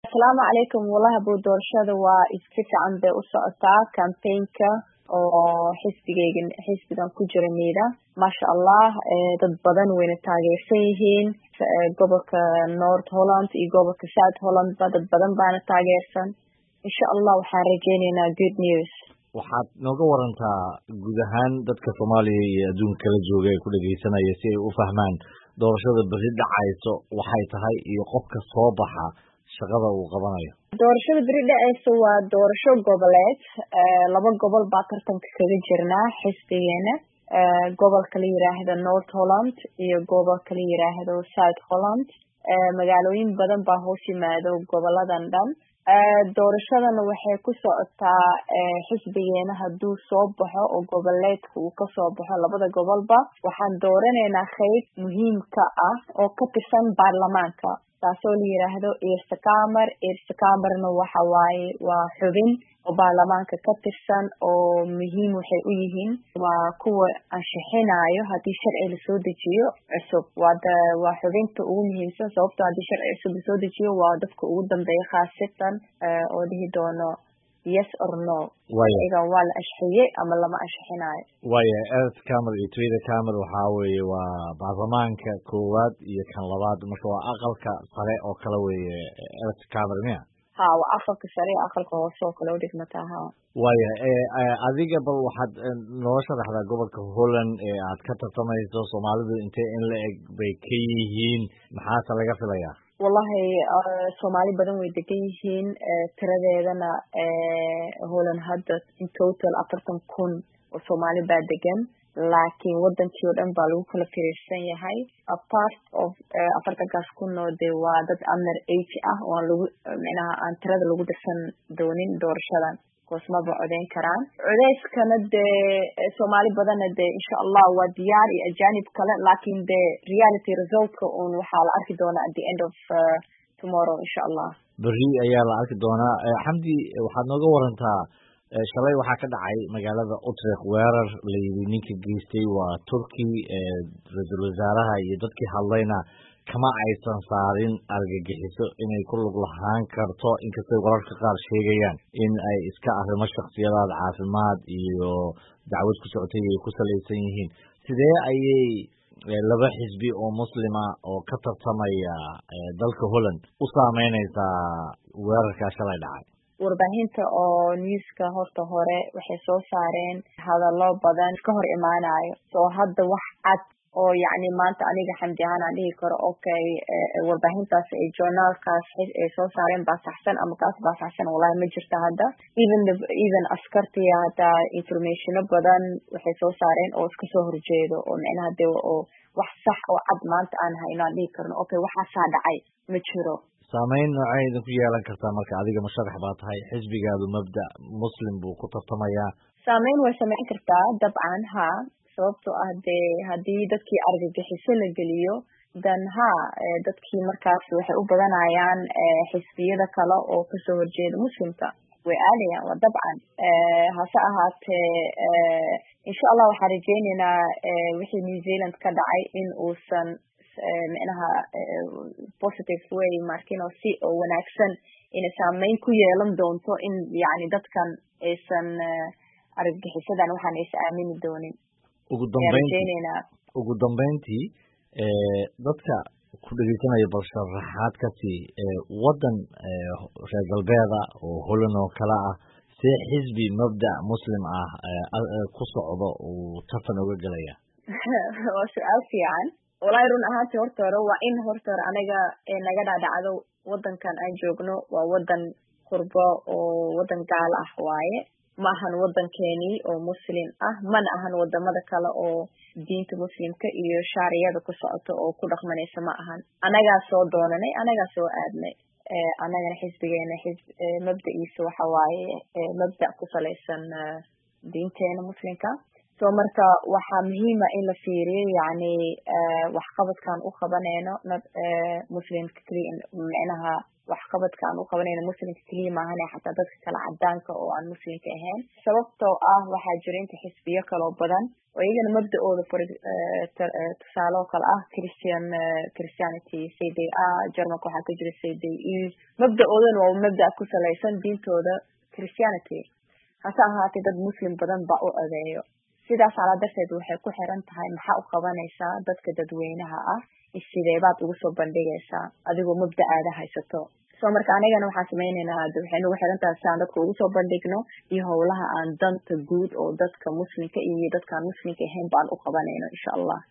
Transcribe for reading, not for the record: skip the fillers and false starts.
Asalaamu calaykum. Wallahi buu doorashada waa iska fiican bay u socotaa campaign-ka oo xisbigan ku jira miida. Masha Allah, dad badan wayna taageersan yihiin. Gobolka North Holland iyo gobolka South Holland dad badan baana taageersan. Insha Allah waxaan rajaynaynaa good news. Waxaad nooga warantaa guud ahaan dadka Soomaaliya iyo adduunka kala jooga ee ku dhageysanaya si ay u fahmaan doorashada berri dhacayso waxay tahay iyo qofka soo baxa shaqada uu qabanayo. Doorashada berri dhacayso waa doorasho goboleed. Laba gobol baa tartanka kaga jirnaa xisbigeena. Gobolka la yiraahdo North Holland iyo gobolka la yiraahdo South Holland. Magaalooyin badan baa hoos yimaado goboladan dhan. Doorashadana waxay ku socotaa xisbigeena hadduu soo baxo oo goboleedka uu ka soo baxo labada gobolba waxaan dooranaynaa qayb muhiimka ah oo ka tirsan baarlamaanka taasoo la yiraahdo eersta kamarna waxa waaye waa xubin oo baarlamaanka ka tirsan oo muhiim waxay u yihiin waa kuwa ansixinayo haddii sharci la soo dejiyo cusub waa xubinta ugu muhiimsan sababtoo haddii sharci cusub la soo dejiyo waa dadka ugu dambeeya khaasatan oo dhihi doono yes or no iyaga waa la ashxiyey ama lama ashxinayo eersta kamar iyo tweeda kamar waxaa weeye waa baarlamaanka koowaad iyo kan labaad marka waa aqalka sare oo kale weeye eersta kamar miya waa aqalka sare aqalka hoose oo kale u dhigmataa adiga bal waxaad noo sharaxdaa gobolka Holland ee aad ka tartamayso Soomaalidu intee in la eg bay ka yihiin maxaase laga filayaa wallahi Soomaali badan way degan yihiin tiradeedana Holland hadda in total 40,000 oo Soomaali baa degan laakiin wadankii oo dhan baa lagu kala fiirsan yahay a part of 40,000 oo de waa dad under age ah oo lagu aan tirada lagu dirsan doonin doorashadan koosmaba codeyn karaan codeyskana de Soomaali badan de insha Allah waa diyaar iyo ajaanib kale laakiin de reality result-ka waxaa la arki doonaa at the end of tomorrow insha Allah berri ayaa la arki doonaa Xamdi waxaad nooga warantaa shalay waxaa ka dhacay magaalada Utrecht weerar la yiri ninka geystay waa Turkey ra'iisul wasaaraha iyo dadkii hadlayna kama aysan saarin argagixiso inay ku lug lahaan karto inkastoo wararka qaar sheegayaan in ay iska arrimo shakhsiyadaad caafimaad iyo dacwad ku socotay ay ku salaysan yihiin sidee ayay laba xisbi oo muslima oo ka tartamaya dalka Holland u saameynaysaa weerarka shalay dhacay warbaahinta oo newska horta hore waxay soo saareen hadallo badan ka hor imaanayo soo hadda wax cad oo yacni maanta aniga Xamdi ahaan aan dhihi karo okay warbaahintaas ee journalkaas ay soo saareen baa saxsan ama kaas baa saxsan wallahi ma jirto hadda even askartiya hadda information badan waxay soo saareen oo iska soo horjeedo oo macnaha de oo wax sax oo cad maanta aan hayno aan dhihi karno okay waxaasaa dhacay ma jiro saameyn noocayda ku yeelan kartaa marka adiga musharax baa tahay xisbigaadu mabda muslim buu ku tartamayaa saameyn way samayn kartaa dabcan sababtoo ah dee haddii dadkii argagixiso la geliyo dan dadkii markaas waxay u badanayaan xisbiyada kale oo kasoo horjeeda muslimka way aadayaan waa dabcan hase ahaatee insha Allah waxaan rajaynaynaa wixii New Zealand ka dhacay in uusan macnaha positive way markin oo si oo wanaagsan in saameyn ku yeelan doonto in yani dadkan aysan argagixisadan waxaan is aamini doonin ugu dambeyntii dadka ku dhageysanaya bal sharaxaad kasi wadan reer galbeeda oo Holland oo kala ah see xisbi mabda muslim ah ku socdo uu tartan uga galaya waa su'aal fiican wallahi run ahaantii horta hore waa in horta hore anaga naga dhacdo wadankan aan joogno waa wadan qurbo oo wadan gaal ah waaye ma ahan wadankeeni oo muslim ah mana ahan wadamada kale oo diinta muslimka iyo shaariyada ku socoto oo ku dhaqmanaysa ma ahan anagaa soo doonanay anagaa soo aadnay anagana xisbigeena mabda'iisa waxa waaye mabda ku salaysan diinteena muslimka soo marka waxaa muhiima in la fiiriyo yani waxqabadkan u qabanayno muslimka kaliya macnaha waxqabadka aan u qabanayno muslimka keliya maahan xataa dadka kale cadaanka oo aan muslimka ahayn sababtoo ah waxaa jira inta xisbiyo kaloo badan oo iyagana mabda-ooda tusaale oo kale ah christianity cda jarmalka waxaa ka jira cde mabda-oodana waa mabda ku salaysan diintooda christianity hase ahaatee dad muslim badan baa u adeeyo sidaas alaa darteed waxay ku xiran tahay maxaa u qabanaysaa dadka dadweynaha ah sideebaad ugu soo bandhigaysaa adigoo mabda-aada haysato soo marka anigana waxaan sameyneynaa waxay nagu xiran tahay si aan dadka ugu soo bandhigno iyo howlaha aan danta guud oo dadka muslimka iyo dadkaan muslimka ahayn baan u qabanayno insha allah